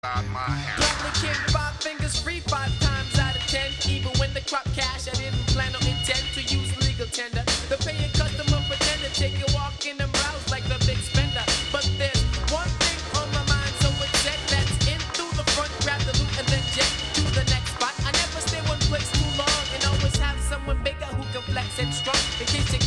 Probably kick 5 fingers free 5 times out of 10. Even when the crop cash, I didn't plan or intend to use legal tender. The paying customer pretend to take a walk in and browse like the big spender. But there's one thing on my mind, so it's said that's in through the front, grab the loot and then jet to the next spot. I never stay one place too long and always have someone bigger who can flex and strong in case you